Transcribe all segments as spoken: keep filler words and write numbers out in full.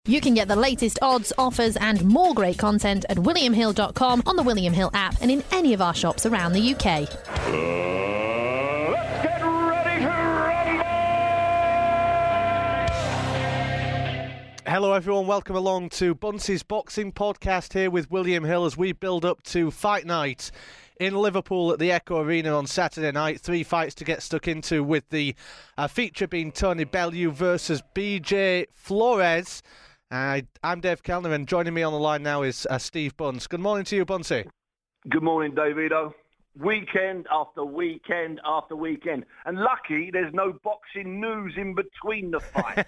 You can get the latest odds, offers and more great content at william hill dot com, on the William Hill app and in any of our shops around the U K. Uh, let's get ready to rumble! Hello everyone, welcome along to Bunce's Boxing Podcast here with William Hill as we build up to Fight Night in Liverpool at the Echo Arena on Saturday night. Three fights to get stuck into, with the uh, feature being Tony Bellew versus B J Flores. Uh, I'm Dave Kellner, and joining me on the line now is uh, Steve Bunce. Good morning to you, Buncey. Good morning, Davido. Weekend after weekend after weekend. And lucky there's no boxing news in between the fight.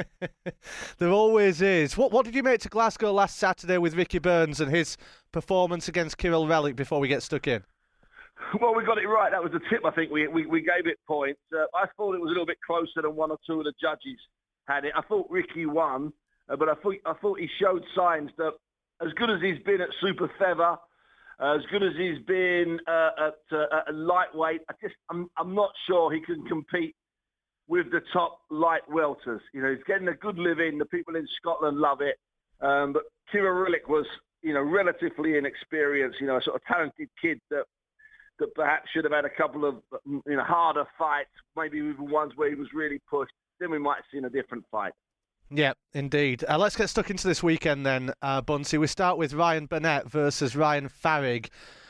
There always is. What what did you make to Glasgow last Saturday with Ricky Burns and his performance against Kirill Relic before we get stuck in? Well, we got it right. That was the tip. I think we we, we gave it points. Uh, I thought it was a little bit closer than one or two of the judges had it. I thought Ricky won. Uh, but I thought I thought he showed signs that, as good as he's been at super feather, uh, as good as he's been uh, at, uh, at lightweight, I just I'm I'm not sure he can compete with the top light welters. You know, he's getting a good living. The people in Scotland love it. Um, but Kirill Relic was, you know, relatively inexperienced. You know, a sort of talented kid that that perhaps should have had a couple of, you know, harder fights, maybe even ones where he was really pushed. Then we might have seen a different fight. Yeah, indeed. Uh, let's get stuck into this weekend then, uh, Buncey. We start with Ryan Burnett versus Ryan Farrig.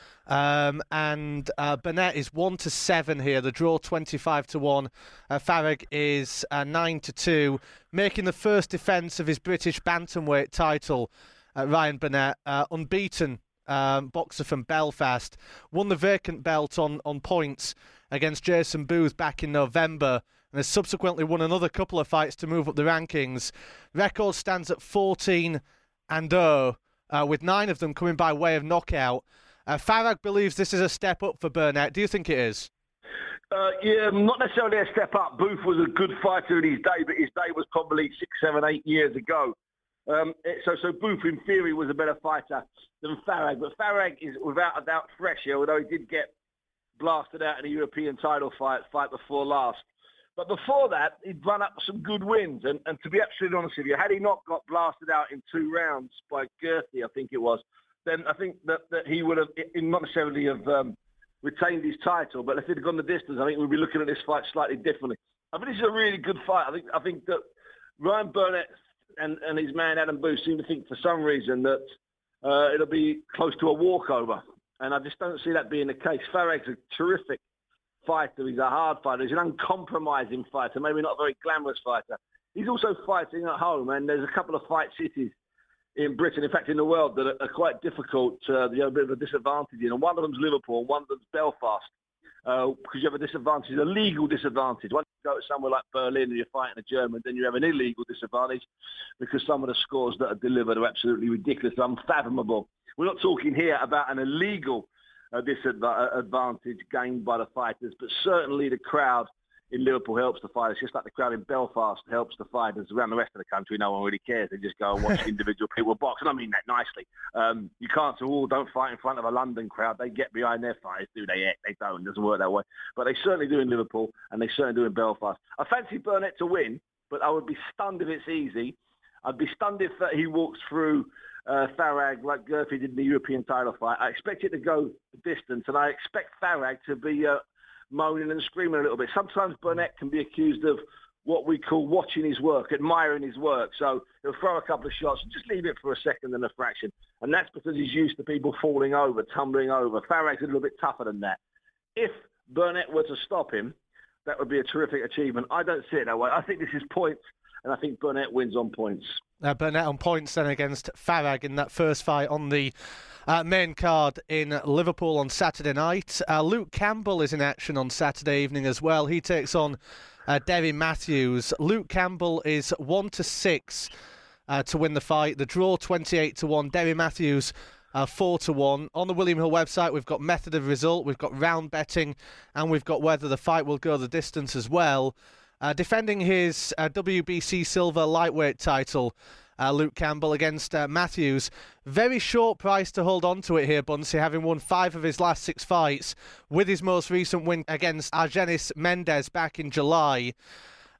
Um, and uh, Burnett is one to seven here. The draw twenty-five to one. Uh, Farrig is uh, nine to two, making the first defence of his British bantamweight title. Uh, Ryan Burnett, uh, unbeaten um, boxer from Belfast, won the vacant belt on on points against Jason Booth back in November, and has subsequently won another couple of fights to move up the rankings. Record stands at fourteen and oh, uh, with nine of them coming by way of knockout. Uh, Farrig believes this is a step up for Burnett. Do you think it is? Uh, yeah, not necessarily a step up. Booth was a good fighter in his day, but his day was probably six, seven, eight years ago. Um, so, so Booth, in theory, was a better fighter than Farrig. But Farrig is, without a doubt, fresh here, although he did get blasted out in a European title fight, fight before last. But before that, he'd run up some good wins. And, and to be absolutely honest with you, had he not got blasted out in two rounds by Gerthy, I think it was, then I think that, that he would have, not necessarily have um, retained his title, but if he'd gone the distance, I think we'd be looking at this fight slightly differently. I think this is a really good fight. I think I think that Ryan Burnett and, and his man Adam Booth seem to think for some reason that uh, it'll be close to a walkover. And I just don't see that being the case. Farrig's a terrific fighter. He's a hard fighter. He's an uncompromising fighter, maybe not a very glamorous fighter. He's also fighting at home, and there's a couple of fight cities in Britain, in fact in the world, that are, are quite difficult, uh, you have a bit of a disadvantage in. And one of them's Liverpool, and one of them's Belfast, uh, because you have a disadvantage, a legal disadvantage. Once you go to somewhere like Berlin and you're fighting a German, then you have an illegal disadvantage because some of the scores that are delivered are absolutely ridiculous, unfathomable. We're not talking here about an illegal uh, disadvantage gained by the fighters, but certainly the crowd in Liverpool helps the fighters, just like the crowd in Belfast helps the fighters. Around the rest of the country, no one really cares. They just go and watch individual people box, and I mean that nicely. Um, you can't say, oh, don't fight in front of a London crowd. They get behind their fighters, do they? Yeah, they don't. It doesn't work that way. But they certainly do in Liverpool, and they certainly do in Belfast. I fancy Burnett to win, but I would be stunned if it's easy. I'd be stunned if uh, he walks through uh, Farrig like Gerthy did in the European title fight. I expect it to go the distance, and I expect Farrig to be Uh, moaning and screaming a little bit. Sometimes Burnett can be accused of what we call watching his work, admiring his work. So he'll throw a couple of shots and just leave it for a second and a fraction. And that's because he's used to people falling over, tumbling over. Farrig's a little bit tougher than that. If Burnett were to stop him, that would be a terrific achievement. I don't see it that way. I think this is points, and I think Burnett wins on points. Uh, Burnett on points then against Farrig in that first fight on the uh, main card in Liverpool on Saturday night. Uh, Luke Campbell is in action on Saturday evening as well. He takes on uh, Derry Matthews. Luke Campbell is one to six uh, to win the fight. The draw twenty-eight to one. Derry Matthews uh, four to one. On the William Hill website, we've got method of result, we've got round betting, and we've got whether the fight will go the distance as well. Uh, defending his uh, W B C Silver lightweight title, uh, Luke Campbell against uh, Matthews. Very short price to hold on to it here, Buncey, having won five of his last six fights, with his most recent win against Argenis Mendez back in July.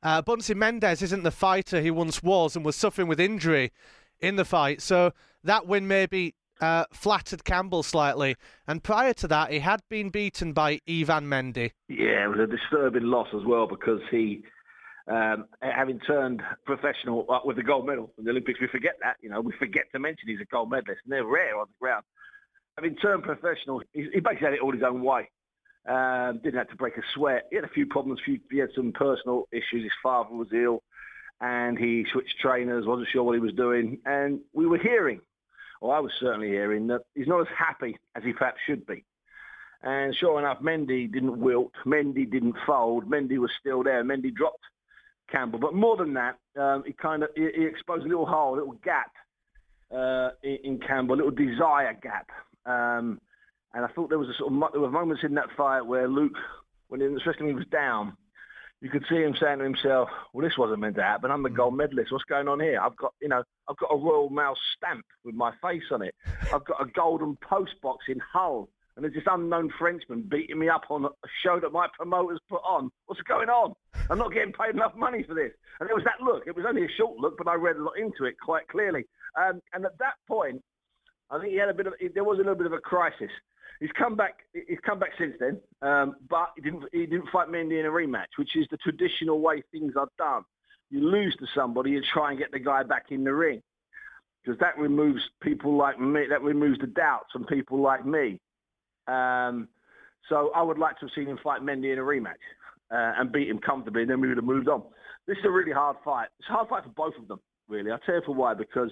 Uh, Bunsy Mendez isn't the fighter he once was and was suffering with injury in the fight. So that win maybe uh, flattered Campbell slightly. And prior to that, he had been beaten by Ivan Mendy. Yeah, it was a disturbing loss as well because he, um, having turned professional uh, with the gold medal in the Olympics, we forget that. You know, we forget to mention he's a gold medalist, and they're rare on the ground. Having turned professional, he, he basically had it all his own way. Um, didn't have to break a sweat. He had a few problems. Few, he had some personal issues. His father was ill, and he switched trainers. Wasn't sure what he was doing, and we were hearing, or I was certainly hearing, that he's not as happy as he perhaps should be. And sure enough, Mendy didn't wilt. Mendy didn't fold. Mendy was still there. Mendy dropped Campbell, but more than that, um, he kind of he, he exposed a little hole, a little gap uh, in, in Campbell, a little desire gap. Um, And I thought there was a sort of there were moments in that fight where Luke, when he, especially when he was down, you could see him saying to himself, "Well, this wasn't meant to happen. I'm the gold medalist. What's going on here? I've got, you know, I've got a Royal Mail stamp with my face on it. I've got a golden post box in Hull, and there's this unknown Frenchman beating me up on a show that my promoters put on. What's going on? I'm not getting paid enough money for this." And there was that look. It was only a short look, but I read a lot into it quite clearly. Um, and at that point, I think he had a bit of there was a little bit of a crisis. He's come back. He's come back since then, um, but he didn't. He didn't fight Mendy in a rematch, which is the traditional way things are done. You lose to somebody, you try and get the guy back in the ring, because that removes people like me. That removes the doubts from people like me. Um, so I would like to have seen him fight Mendy in a rematch uh, and beat him comfortably, and then we would have moved on. This is a really hard fight. It's a hard fight for both of them, really. I'll tell you for why, because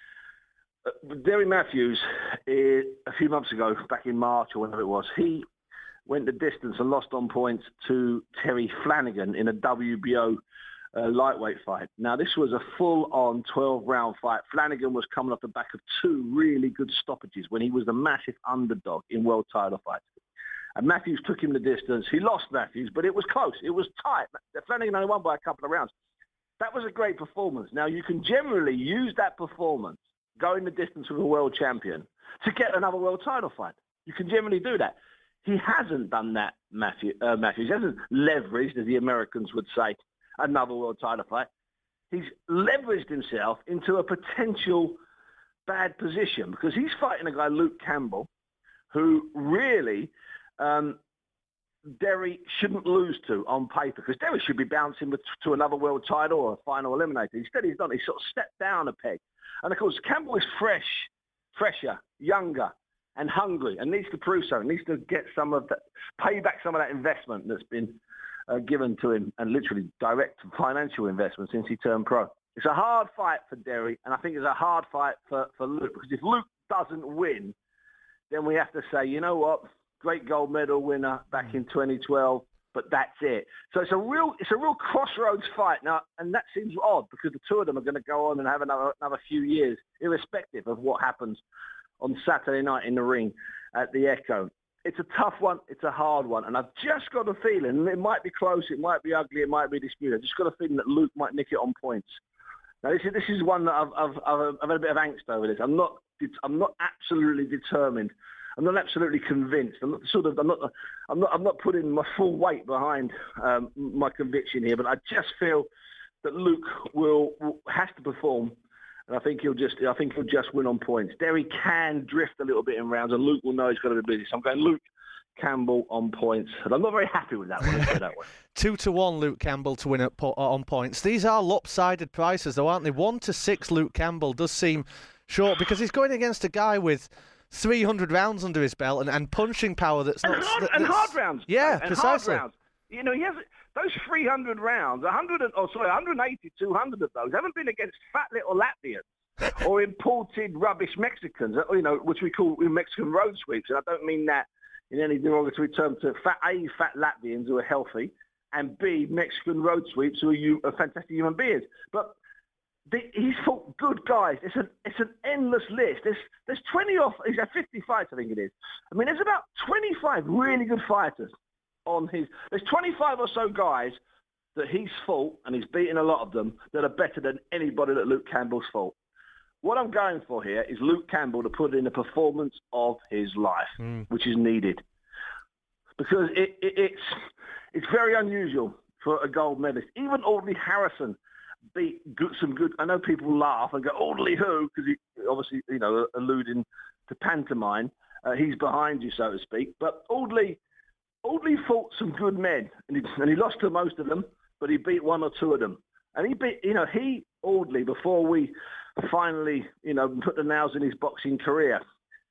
Derry Matthews, uh, a few months ago, back in March or whenever it was, he went the distance and lost on points to Terry Flanagan in a W B O uh, lightweight fight. Now, this was a full-on twelve-round fight. Flanagan was coming off the back of two really good stoppages when he was the massive underdog in world title fights. And Matthews took him the distance. He lost Matthews, but it was close. It was tight. Flanagan only won by a couple of rounds. That was a great performance. Now, you can generally use that performance, going the distance with a world champion, to get another world title fight. You can generally do that. He hasn't done that, Matthew, uh, Matthews. He hasn't leveraged, as the Americans would say, another world title fight. He's leveraged himself into a potential bad position because he's fighting a guy, Luke Campbell, who really um, Derry shouldn't lose to on paper, because Derry should be bouncing with, to another world title or a final eliminator. Instead, he's done. He's sort of stepped down a peg. And, of course, Campbell is fresh, fresher, younger, and hungry, and needs to prove so. Needs to get some of that, pay back some of that investment that's been uh, given to him, and literally direct financial investment since he turned pro. It's a hard fight for Derry, and I think it's a hard fight for, for Luke, because if Luke doesn't win, then we have to say, you know what, great gold medal winner back in twenty twelve, but that's it. So it's a real it's a real crossroads fight now, and that seems odd because the two of them are going to go on and have another another few years, irrespective of what happens on Saturday night in the ring at the Echo. It's a tough one. It's a hard one, and I've just got a feeling, and it might be close, it might be ugly, it might be disputed. I've just got a feeling that Luke might nick it on points. Now this is this is one that I've I've, I've, I've had a bit of angst over this. I'm not I'm not absolutely determined. I'm not absolutely convinced. I'm not sort of. I'm not. I'm not. I'm not putting my full weight behind um, my conviction here. But I just feel that Luke will, will has to perform, and I think he'll just. I think he'll just win on points. Derry can drift a little bit in rounds, and Luke will know he's got to be busy. So I'm going Luke Campbell on points, and I'm not very happy with that one. Let's go that way. Two to one, Luke Campbell to win at po- on points. These are lopsided prices, though, aren't they? One to six, Luke Campbell does seem short because he's going against a guy with three hundred rounds under his belt and, and punching power that's and not... Hard, that's, and hard rounds. Yeah, and precisely. Hard rounds. You know, he has those three hundred rounds, one hundred, oh, sorry, one eighty, two hundred of those haven't been against fat little Latvians or imported rubbish Mexicans, you know, which we call Mexican road sweeps. And I don't mean that in any derogatory term to fat, A, fat Latvians who are healthy, and B, Mexican road sweeps who are, you, are fantastic human beings. But The, he's fought good guys. It's an it's an endless list. There's there's twenty off. He's had fifty fights, I think it is. I mean, there's about twenty-five really good fighters on his. There's twenty-five or so guys that he's fought, and he's beaten a lot of them that are better than anybody that Luke Campbell's fought. What I'm going for here is Luke Campbell to put in a performance of his life, mm. which is needed, because it, it, it's it's very unusual for a gold medalist. Even Audley Harrison beat good, some good. I know people laugh and go, Audley who? Because he obviously, you know, alluding to pantomime. Uh, he's behind you, so to speak. But Audley, Audley fought some good men, and he, and he lost to most of them, but he beat one or two of them. And he beat, you know, he, Audley, before we finally, you know, put the nails in his boxing career,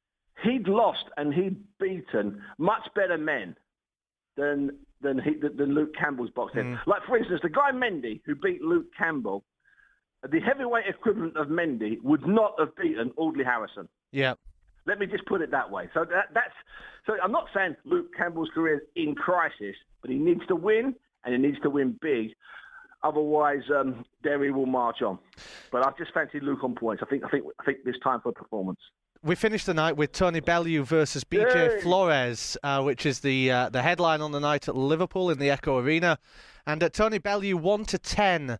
he'd lost and he'd beaten much better men than than he, than Luke Campbell's boxing. Mm. Like, for instance, the guy Mendy, who beat Luke Campbell, the heavyweight equivalent of Mendy would not have beaten Audley Harrison. Yeah. Let me just put it that way. So that, that's so. I'm not saying Luke Campbell's career is in crisis, but he needs to win, and he needs to win big. Otherwise, um, Derry will march on. But I've just fancied Luke on points. I think. I think. I think it's time for a performance. We finished the night with Tony Bellew versus B J Yay. Flores, uh, which is the uh, the headline on the night at Liverpool in the Echo Arena, and uh, Tony Bellew one to ten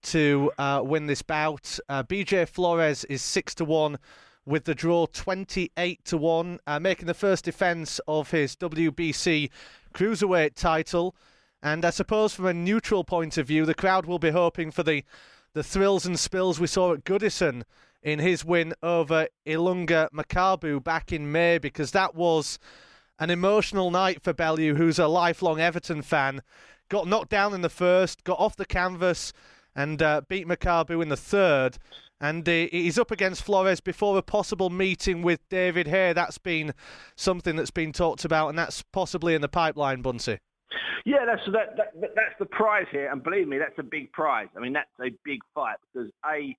to uh, win this bout. Uh, B J Flores is six to one. With the draw twenty-eight to one, uh, making the first defence of his W B C Cruiserweight title. And I suppose from a neutral point of view, the crowd will be hoping for the, the thrills and spills we saw at Goodison in his win over Ilunga Makabu back in May, because that was an emotional night for Bellew, who's a lifelong Everton fan. Got knocked down in the first, got off the canvas and uh, beat Makabu in the third. And uh, he's up against Flores before a possible meeting with David Haye. That's been something that's been talked about, and that's possibly in the pipeline, Bunsey. Yeah, that's that, that, that's the prize here, and believe me, that's a big prize. I mean, that's a big fight because A,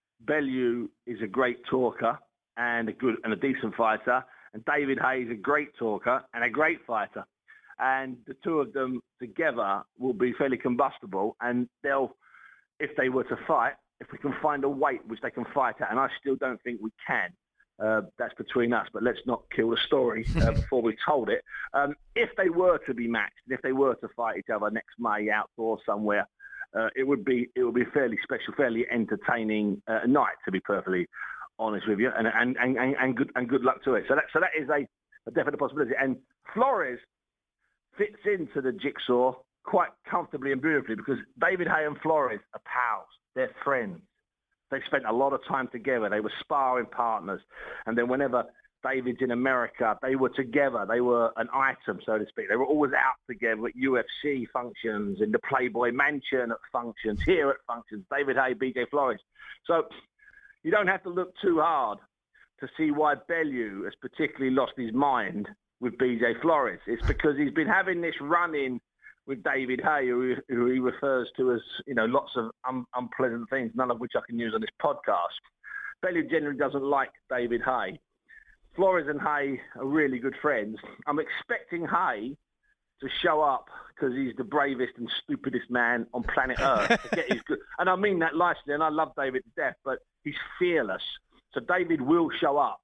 Bellew is a great talker and a good and a decent fighter, and David Haye is a great talker and a great fighter, and the two of them together will be fairly combustible, and they'll, if they were to fight. If we can find a weight which they can fight at, and I still don't think we can, uh, that's between us, but let's not kill the story uh, before we've told it. Um, if they were to be matched, and if they were to fight each other next May outdoors somewhere, uh, it would be it would be a fairly special, fairly entertaining uh, night, to be perfectly honest with you, and and, and, and, and good and good luck to it. So that so that is a, a definite possibility. And Flores fits into the jigsaw quite comfortably and beautifully because David Haye and Flores are pals. They're friends. They spent a lot of time together. They were sparring partners. And then whenever David's in America, they were together. They were an item, so to speak. They were always out together at U F C functions, in the Playboy Mansion at functions, here at functions. David Haye, B J Flores. So you don't have to look too hard to see why Bellew has particularly lost his mind with B J Flores. It's because he's been having this run-in with David Haye, who, who he refers to as, you know, lots of un- unpleasant things, none of which I can use on this podcast. Bellew generally doesn't like David Haye. Flores and Haye are really good friends. I'm expecting Haye to show up because he's the bravest and stupidest man on planet Earth. To get his good, and I mean that nicely, and I love David to death, but he's fearless. So David will show up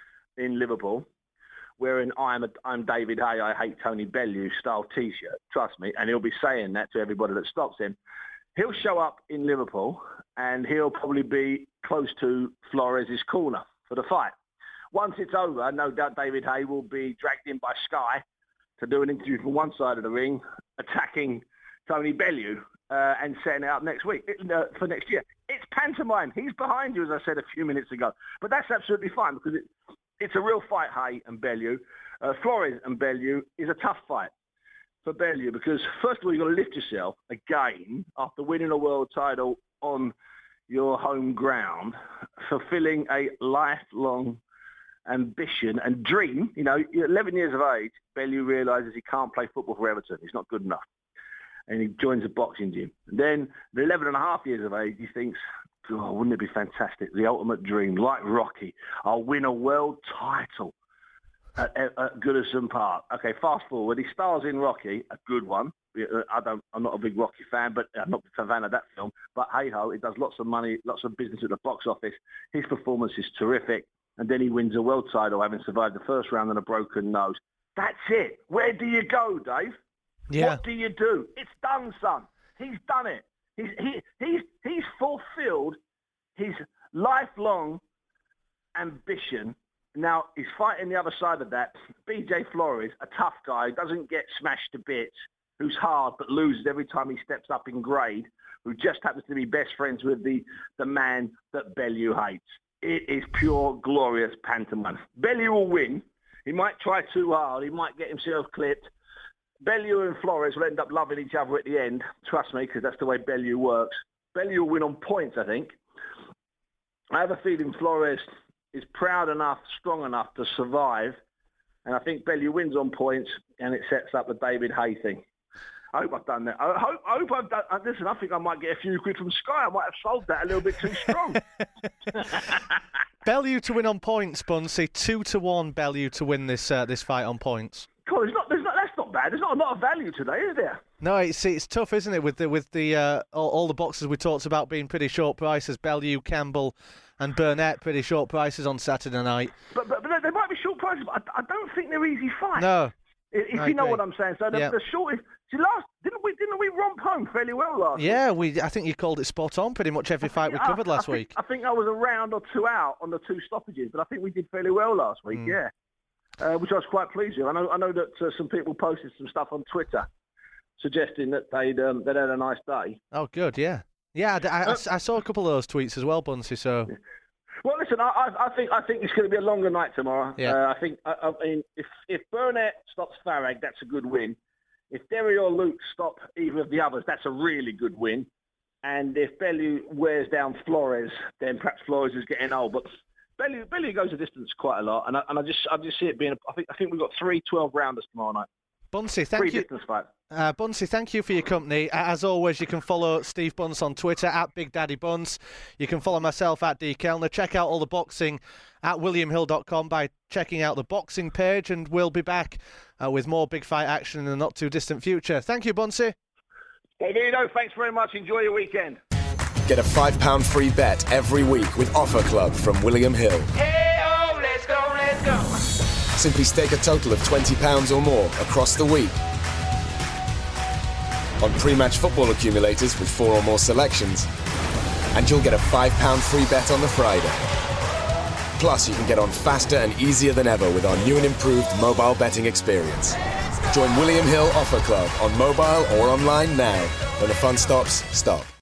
in Liverpool wearing I'm, a, I'm David Haye, I hate Tony Bellew style T-shirt, trust me, and he'll be saying that to everybody that stops him. He'll show up in Liverpool and he'll probably be close to Flores' corner for the fight. Once it's over, no doubt David Haye will be dragged in by Sky to do an interview from one side of the ring, attacking Tony Bellew uh, and setting it up next week, uh, for next year. It's pantomime. He's behind you, as I said a few minutes ago. But that's absolutely fine because it, it's a real fight, Haye and Bellew. Uh, Flores and Bellew is a tough fight for Bellew because, first of all, you've got to lift yourself again after winning a world title on your home ground, fulfilling a lifelong ambition and dream. You know, eleven years of age, Bellew realises he can't play football for Everton. He's not good enough. And he joins a boxing gym. And then, at eleven and a half years of age, he thinks, oh, wouldn't it be fantastic? The ultimate dream, like Rocky. I'll win a world title at, at, at Goodison Park. Okay, fast forward. He stars in Rocky, a good one. I don't, I'm not a big Rocky fan, but I'm not a fan of that film. But hey-ho, it does lots of money, lots of business at the box office. His performance is terrific. And then he wins a world title, having survived the first round on a broken nose. That's it. Where do you go, Dave? Yeah. What do you do? It's done, son. He's done it. He's he he's he's fulfilled his lifelong ambition. Now he's fighting the other side of that. B J Flores, a tough guy, doesn't get smashed to bits. who's hard but loses every time he steps up in grade, who just happens to be best friends with the, the man that Bellew hates. It is pure, glorious pantomime. Bellew will win. He might try too hard. He might get himself clipped. Bellew and Flores will end up loving each other at the end. Trust me, because that's the way Bellew works. Bellew will win on points, I think. I have a feeling Flores is proud enough, strong enough to survive. And I think Bellew wins on points, and it sets up the David Hay thing. I hope I've done that. I hope, I hope I've done... Uh, listen, I think I might get a few quid from Sky. I might have sold that a little bit too strong. Bellew to win on points, Bunsey. Two to one Bellew to win this uh, this fight on points. God, there's not, there's not, that's not bad. There's not a lot of value today, is there? No, it's it's tough, isn't it? With the with the uh, all, all the boxes we talked about being pretty short prices. Bellew, Campbell, and Burnett pretty short prices on Saturday night. But but, but they might be short prices. But I, I don't think they're easy fights. No. If I you know agree. what I'm saying. So the, Yeah. the shortest. See, last didn't we didn't we romp home fairly well last? Yeah, we. I think you called it spot on. Pretty much every fight we I- covered I last think, week. I think I was a round or two out on the two stoppages, but I think we did fairly well last week. Mm. Yeah, uh, which I was quite pleased with. I know I know that uh, some people posted some stuff on Twitter suggesting that they'd um, they'd had a nice day. Oh, good. Yeah, yeah. I, I, Uh, I saw a couple of those tweets as well, Bunsey. So Well, listen, I, I, I think I think it's going to be a longer night tomorrow. Yeah. Uh, I think I, I mean if if Burnett stops Farag, that's a good win. If Derry or Luke stop either of the others, that's a really good win. And if Bellew wears down Flores, then perhaps Flores is getting old. But Bellew, Bellew goes a distance quite a lot, and I, and I just I just see it being. I think I think we've got three twelve rounders tomorrow night. Bunsey, thank Three you. distance fights. Uh, Bunsey, thank you for your company. As always, you can follow Steve Bunce on Twitter, at Big Daddy Bunce. You can follow myself, at D Kellner. Check out all the boxing at william hill dot com by checking out the boxing page, and we'll be back uh, with more big fight action in the not-too-distant future. Thank you, Bunsey. Hey, Vito, thanks very much. Enjoy your weekend. Get a five pound free bet every week with Offer Club from William Hill. Hey-oh, let's go, let's go. Simply stake a total of twenty pounds or more across the week on pre-match football accumulators with four or more selections, and you'll get a five pound free bet on the Friday. Plus, you can get on faster and easier than ever with our new and improved mobile betting experience. Join William Hill Offer Club on mobile or online now. When the fun stops, stop.